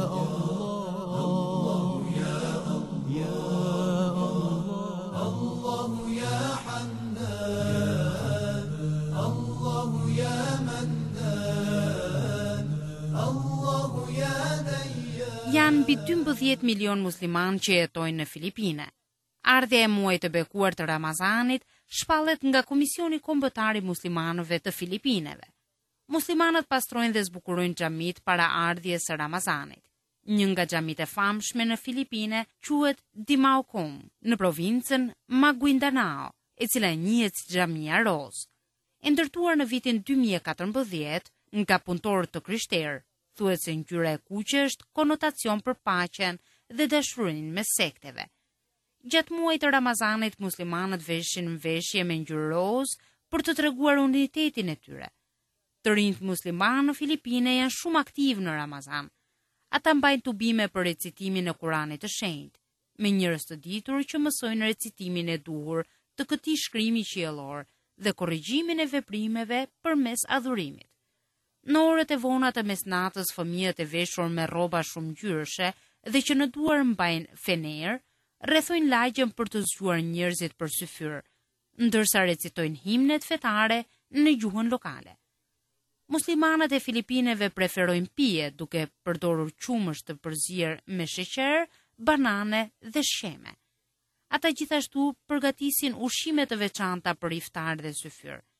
Janë mbi dymbëdhjetë milion musliman që jetojnë në Filipine. Ardhja e muajit të bekuar të Ramazanit shpallet nga Komisioni Kombëtar i Muslimanëve të Filipineve. Muslimanët pastrojnë dhe zbukurojnë xhamit para ardhjes së Ramazanit. Një nga xhamit e famshme në Filipine quhet Dimaucom, në provincën Maguindanao, e cila njihet si xhamia roz. E ndërtuar në vitin dy mijë e katërmbëdhjetë nga punëtorë të krishterë, thuhet se ngjyra e kuqe është konotacion për paqen dhe dashurinë mes sekteve. Gjatë muajit të Ramazanit, muslimanët veshin veshje me ngjyrë roz për të treguar unitetin e tyre. Të rinjt muslimanë në Filipine janë shumë aktiv në Ramazan. Ata mbajnë tubime për recitimin e Kuranit të shenjtë, me njerëz të ditur që mësojnë recitimin e duhur të këtij shkrimi qiellor dhe korrigjimin e veprimeve përmes adhurimit. Në orët e vona të mesnatës, fëmijët e veshur me rroba shumë ngjyrshe dhe që në duar mbajnë fener, rrethojnë lagjën për të zgjuar njerëzit për syfyr, ndërsa recitojnë himnet fetare në gjuhën lokale. Muslimanët e Filipineve preferojnë pije duke përdorur qumësht të përzier me sheqer, banane dhe sheme. Ata gjithashtu përgatisin ushqime të veçanta për iftar dhe syfyr.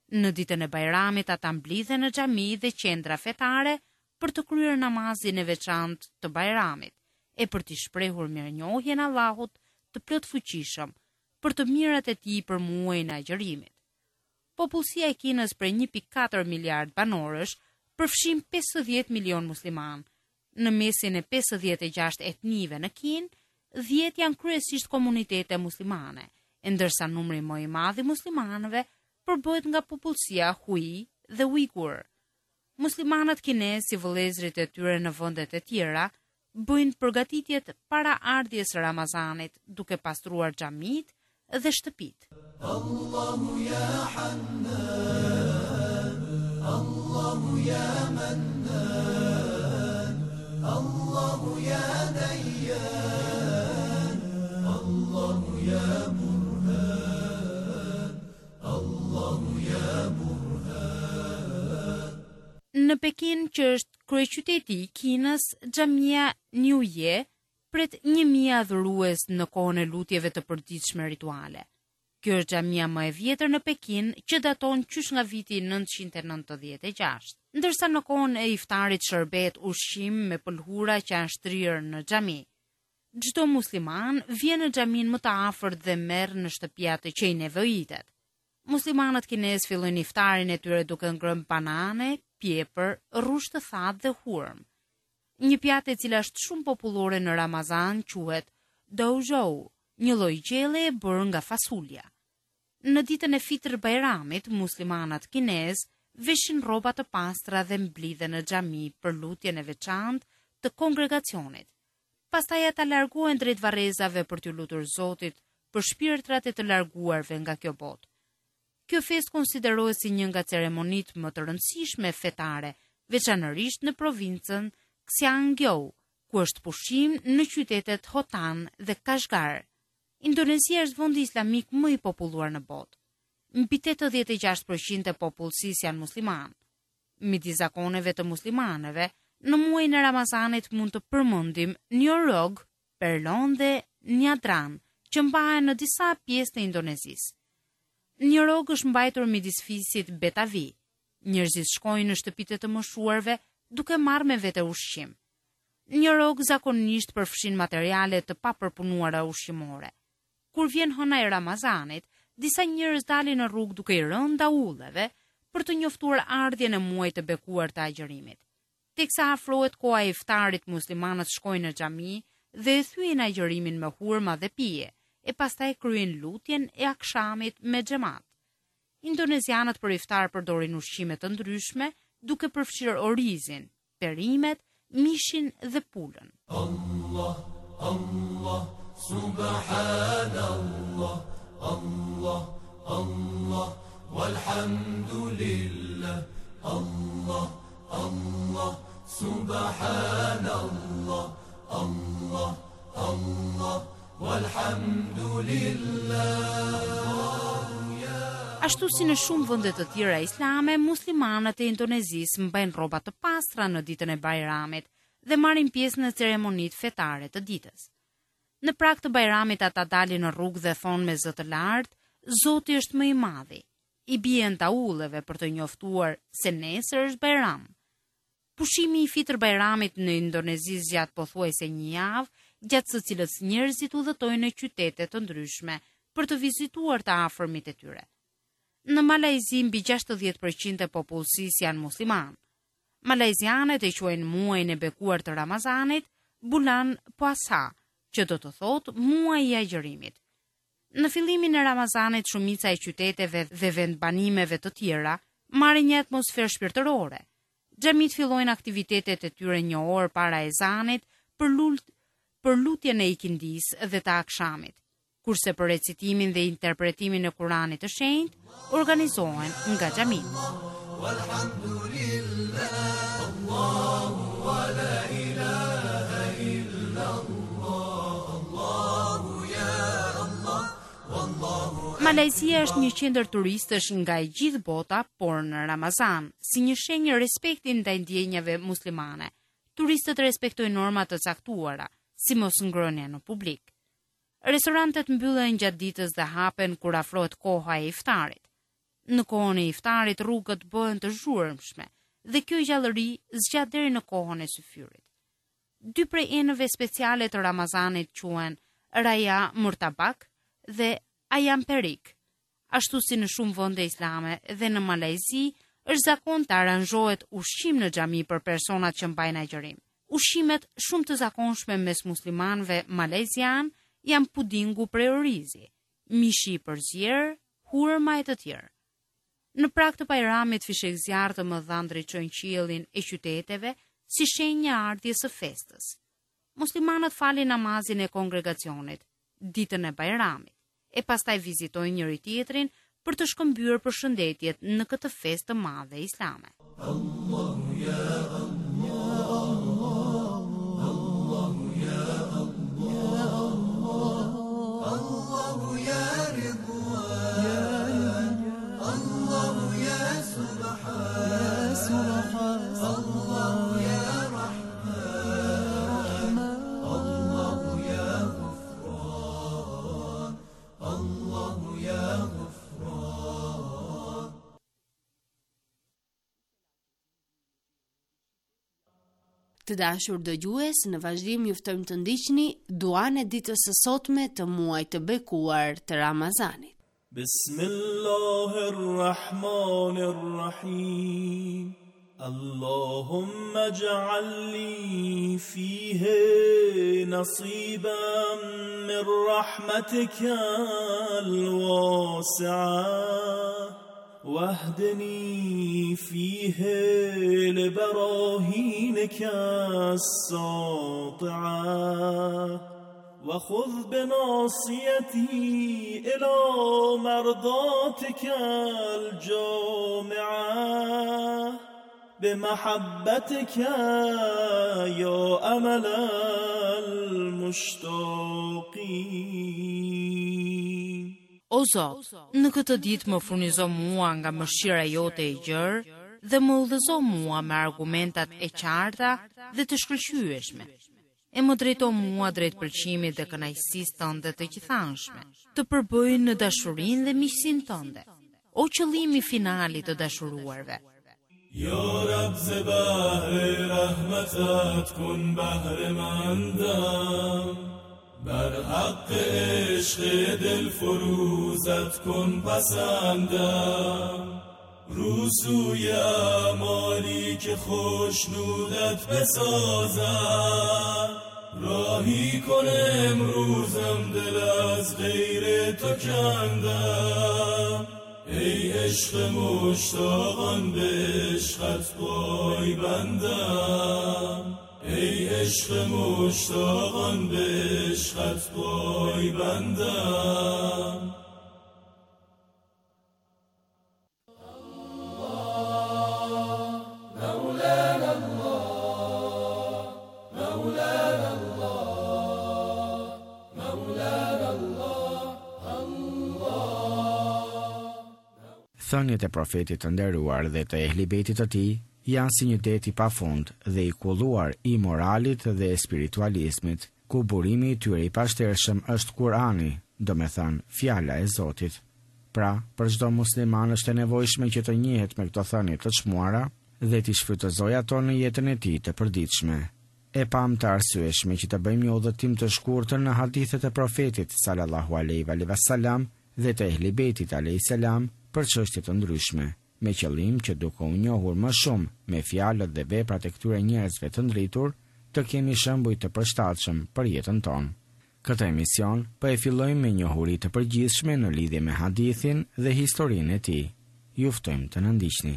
Në ditën e Bajramit ata mblidhen në xhami dhe qendra fetare për të kryer namazin e veçantë të Bajramit e për të shprehur mirënjohjen Allahut të plot fuqishëm për të mirat e tij për muajin e agjërimit. Popullsia e Kinës për një pikë katër miliard banorësh përfshin pesëdhjetë milion musliman. Në mesin e pesëdhjetë e gjashtë etnive në Kinë, dhjetë janë kryesisht komunitete muslimane, ndërsa numri më i madh i muslimanëve përbëhet nga popullsia Hui dhe Uigur. Muslimanët kinesë si vëllezërit e tyre në vendet e tjera bëjnë përgatitjet para ardhjes së Ramazanit, duke pastruar xhamit dhe shtëpit. Allahu ya Hannan, Allahu ya Mannan, Allahu ya Dayyan, Allahu ya Burhan, Allahu ya Burhan. Në Pekin, që është kryeqyteti i Kinës, xhamia Niuye pret një mijë adhurues në kohën e lutjeve të përditshme rituale. Kjo është xhamia më e vjetër në Pekin, që daton qysh nga viti nëntëqind e nëntëdhjetë e gjashtë, ndërsa në kohën e iftarit shërbet ushqim me pëlhura që janë shtrirë në xhami. Çdo musliman vjen në xhamin më të afërt dhe merr në shtëpia të që i nevojitet. Muslimanët kinesë fillojnë iftarin e tyre duke ngrënë banane, pjepër, rrushë të thatë dhe hurmë. Një pjatë e cila është shumë popullore në Ramazan quhet douzhou, një lloj gjelle e bërë nga fasulja. Në ditën e Fitr Bajramit, muslimanët kinezë veshin rroba të pastra dhe mblidhen në xhami për lutjen e veçantë të kongregacionit. Pastaj ata largohen drejt varrezave për t'u lutur Zotit për shpirtrat e të larguarve nga kjo botë. Kjo fest konsiderohet si një nga ceremonitë më të rëndësishme fetare, veçanërisht në provincën Xinjiang, ku është pushim në qytetet Hotan dhe Kashgar. Indonezia është vendi islamik më i populluar në botë. Mbi tetëdhjetë e gjashtë përqind e popullsisë janë musliman. Midis zakoneve të muslimanëve, në muajin e Ramazanit mund të përmendim Nyorog, Perlon dhe Nyadran, që mbahen në disa pjesë të Indonezisë. Nyorog është mbajtur midis fisit Betavi. Njerëzit shkojnë në shtëpitë të moshuarve duke marrë me vete ushqim. Nyorog zakonisht përfshin materiale të papërpunuara ushqimore. Kur vjen hëna e Ramazanit, disa njerëz dalin në rrugë duke i rënë daulleve për të njoftuar ardhjen e muajit të bekuar të agjërimit. Teksa afrohet koha e iftarit, muslimanët shkojnë në xhami dhe e thyen agjërimin me hurma dhe pije, e pastaj kryejnë lutjen e akshamit me xhamat. Indonezianët për iftar përdorin ushqime të ndryshme, duke përfshirë orizin, perimet, mishin dhe pulën. Allah, Allah, subhanallah, Allah, Allah, walhamdulillah, Allah, Allah, subhanallah, Allah, Allah, walhamdulillah. Ashtu si në shumë vende të tjera islame, muslimanët e Indonezisë mbajnë rroba të pastra në ditën e Bajramit dhe marrin pjesë në ceremonitë fetare të ditës. Në prag të Bajramit ata dalin në rrugë dhe thonë me zë të lartë, Zoti është më i madhi. I bien taulleve për të njoftuar se nesër është Bajram. Pushimi i Fitr Bajramit në Indonezi zgjat pothuajse një javë, gjatë së cilës njerëzit udhëtojnë në qytete të ndryshme për të vizituar të afërmit e tyre. Në Malajzi mbi gjashtëdhjetë përqind e popullsisë janë musliman. Malajzianët e quajnë muajin e bekuar të Ramazanit Bulan Puasa, që do të thotë muaji i agjërimit. Në fillimin e Ramazanit, shumica e qyteteve dhe vendbanimeve të tjera marrin një atmosferë shpirtërore. Xhamit fillojnë aktivitetet e tyre një orë para ezanit për lut për lutjen e ikindis dhe të akshamit, kurse për recitimin dhe interpretimin e Kuranit të shenjtë organizohen nga xhamit. Malajzia është një qendër turistësh nga e gjithë bota, por në Ramazan, si një shenjë respekti ndaj ndjenjave muslimane, turistët respektojnë norma të caktuara, si mos ngrënia në publik. Restorantet mbyllen gjatë ditës dhe hapen kur afrohet koha e iftarit. Në kohën e iftarit rrugët bëhen të zhurmshme dhe kjo gjallëri zgjat deri në kohën e syfyrit. Dy prej enëve speciale të Ramazanit quhen Raya Murtabak dhe Ayam Perik. Ashtu si në shumë vende islame dhe në Malajzi është zakon të aranzhohet ushqim në xhami për personat që mbajnë agjërim. Ushqimet shumë të zakonshme mes muslimanëve malajzian janë pudingu prej orizi, mishi i përzier, hurma e të tjerë. Në prag të Bajramit fishek zjarr të mëdha ndriçojnë qiellin e qyteteve si shenjë ardhjes së festës. Muslimanët falin namazin e kongregacionit ditën e Bajramit e pastaj vizitojnë njëri tjetrin për të shkëmbyer përshëndetjet në këtë festë të madhe islame. Allahu ya Allah, Allahu ya Allah, Allahu ya Ridwan, Allahu ya Subhan, Allahu ya Rahman, Allahu ya Ghufran, Allahu ya Ghufran. Të dashur dëgjues, në vazhdim ju ftojmë të ndiqni duan e ditës së sotme të muajit të bekuar të Ramazanit. Bismillahirrahmanirrahim. Allahumma ij'al li fihi nasiban min rahmatika al-wasi'ah. واهدني فيه لبراهينك الساطعة وخذ بناصيتي إلى مرضاتك الجامعة بمحبتك يا أمل المشتاقين. O Zot, në këtë ditë më furnizo mua nga mëshira jote e gjerë dhe më udhëzo mua me argumentat e qarta dhe të shkëlqyeshme. E më drejto mua drejt pëlqimit dhe kënaqësisë tënde të gjithanshme, të përbëj në dashurinë dhe miqësinë tënde, o qëllimi finali të dashuruarve. Ya Rab ze bahre rahmetat kun bahre mandam بر حق عشق دل فروزت کن پسندم روسوی اعمالی که خوشنودت بسازم راهی کن امروزم دل از غیر تو کندم ای عشق مشتاقان به عشقت پای بندم ای عشق مشتاقان به عشقت پای بندم مولانا الله مولانا الله مولانا الله الله. Thënjet e profetit të nderuar dhe të ehlibetit të tij janë si një det i pafund dhe i kulluar i moralit dhe spiritualizmit, ku burimi i tyre i pashtershëm është Kurani, do me thënë fjala e Zotit. Pra, për çdo musliman është e nevojshme që të njihet me këto thënie të çmuara dhe t'i shfrytëzojë ato në jetën e tij të përditshme. E pam të arsyeshme që të bëjmë një udhëtim të shkurtër në hadithet e profetit sallallahu alaihi wasallam dhe të ehlibetit alaihi salam për çështje të ndryshme, me qëllim që duke u njohur më shumë me fjalët dhe veprat e këtyre njerëzve të ndritur, të kemi shembuj të përshtatshëm për jetën tonë. Këtë emision po e fillojmë me njohuri të përgjithshme në lidhje me hadithin dhe historinë e tij. Ju ftojmë të na ndiqni.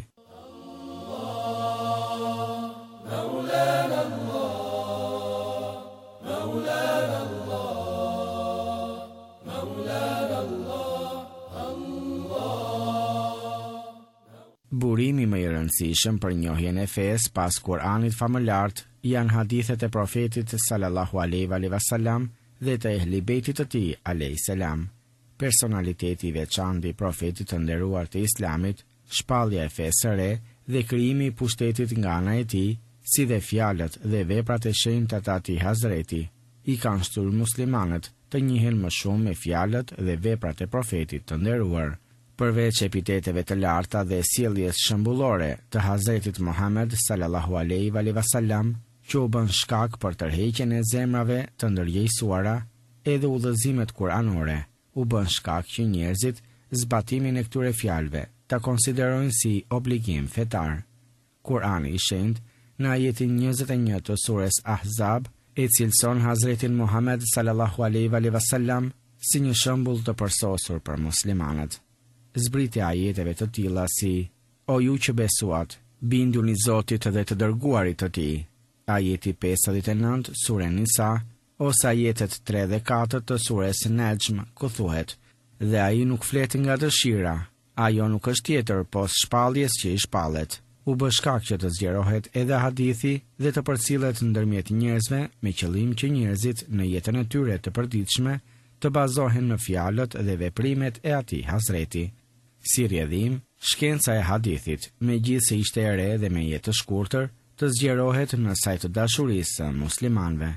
Burimi më i rëndësishëm për njohjen e fesë pas Kuranit famëlart janë hadithet e profetit sallallahu alaihi wasallam dhe të ehlibetit të tij alayhi salam. Personaliteti i veçantë i profetit të nderuar të Islamit, shpallja e fesë së re dhe krijimi i pushtetit nga ana e tij, si dhe fjalët dhe veprat e shenjta të atij Hazreti, i kanë shtyrë muslimanët të njihen më shumë me fjalët dhe veprat e profetit të nderuar. Përveç epiteteve të larta dhe sjelljes shembullore të Hazretit Muhammed sallallahu alaihi wasallam, që u bën shkak për tërheqjen e zemrave të ndërgjegjësuara, edhe udhëzimet kuranore u bën shkak që njerëzit zbatimin e këtyre fjalëve ta konsiderojnë si obligim fetar. Kurani i shenjtë në ajetin njëzet e një të sures Ahzab e cilëson Hazretin Muhammed sallallahu alaihi wasallam si një shembull të përsosur për muslimanët. Zbritja ajeteve të tilla si: O ju që besuat, binduni Zotit dhe të dërguarit të tij. Ajeti pesëdhjetë e nëntë sure Nisa, ose ajetet tre dhe katër të sures Najm, ku thuhet: Dhe ai nuk flet nga dëshira, ajo nuk është tjetër pos shpalljes që i shpallet. U bë shkak që të zgjerohet edhe hadithi dhe të përcillet ndërmjet njerëzve me qëllim që njerëzit në jetën e tyre të përditshme të bazohen në fjalët dhe veprimet e atij Hazreti. Si rrjedhim, shkenca e hadithit, megjithse ishte e re dhe me jetë të shkurtër, të zgjerohet në sajt të dashurisë së muslimanëve.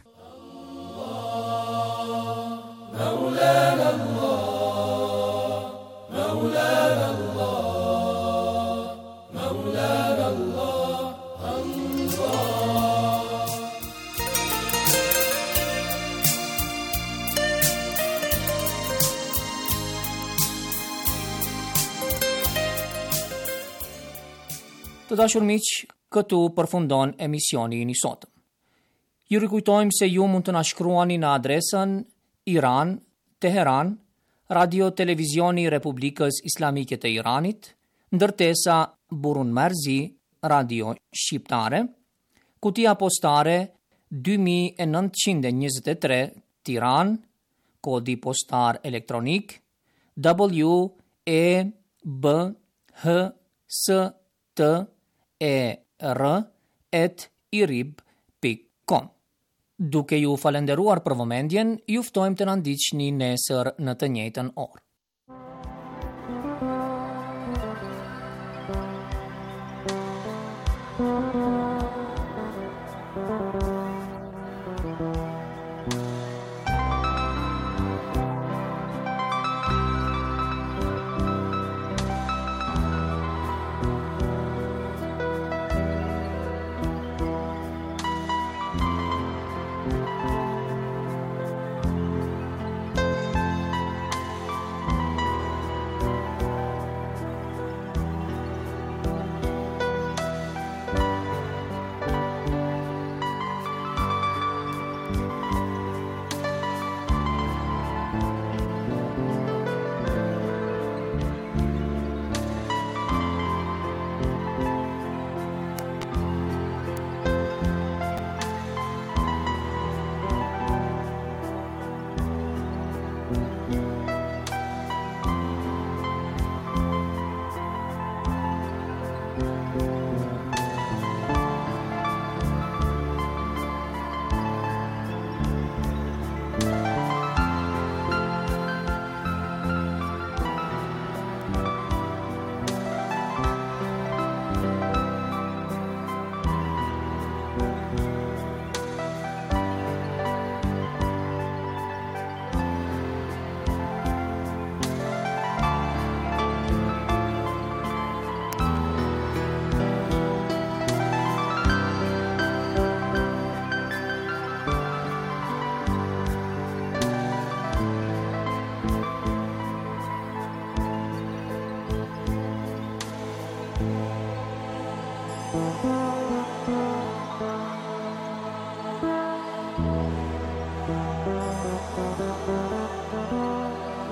Maulana Allah, Maulana Allah, Maulana Allah, Allah. Të dashur miq, këtu përfundon emisioni i sotëm. Ju rikujtojmë se ju mund të na shkruani në adresën Iran, Teheran, Radio Televizioni Republikës Islamike të Iranit, ndërtesa Burun Marzi, Radio Shqiptare, kutia postare dy mijë e nëntëqind e njëzet e tre, Tiranë, kodi postar elektronik W E B H S T E R at irib pikë com. Duke ju falenderuar për vëmendjen, ju ftojmë të na ndiqni nesër në të njëjtën orë.